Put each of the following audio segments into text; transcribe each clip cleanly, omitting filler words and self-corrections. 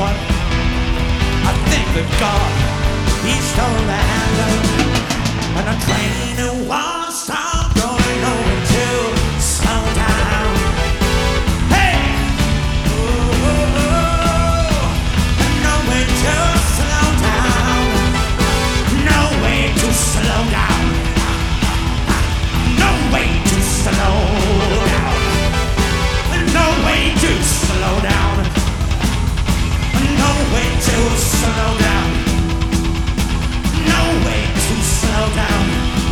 what? I think that God, He stole the handle, and the train it won't stop going nowhere to slow down. Hey! Ooh, no way to slow down. No way to slow down. No way to slow down. No way to slow down. No way to slow down. No way to slow down.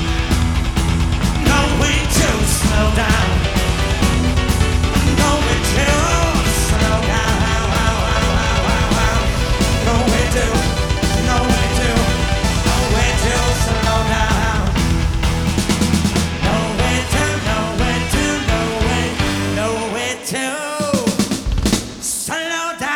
No way to slow down. No way to slow down. No way to, no way to, no way to slow down. No way to, no way to, no way, no way to slow down.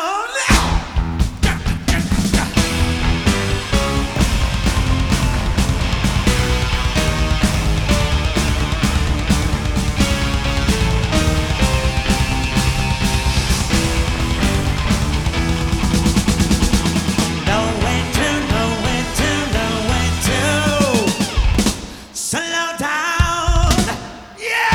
Slow down, yeah!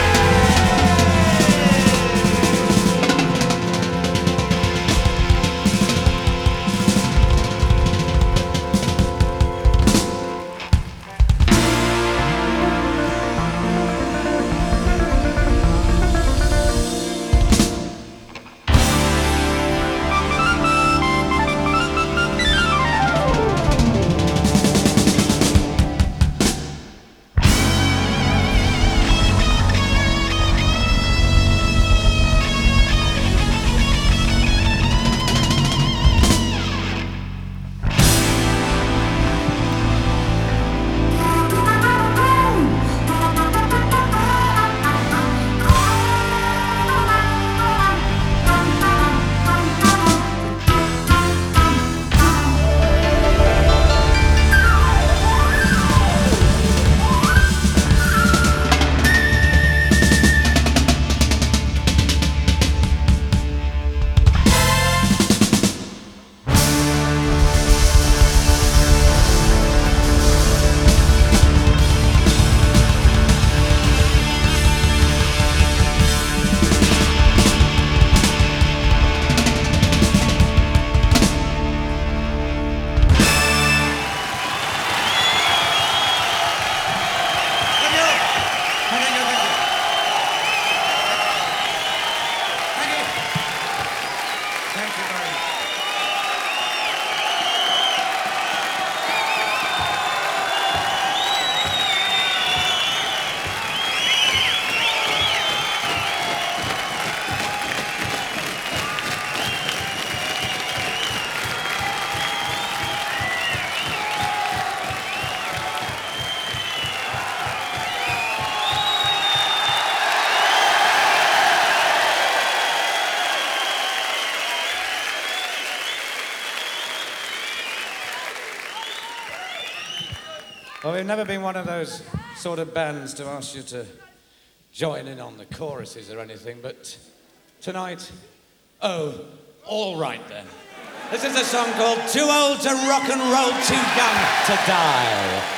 Thank you very much. Well, we've never been one of those sort of bands to ask you to join in on the choruses or anything, but tonight, oh, all right then. This is a song called Too Old to Rock and Roll, Too Young to Die.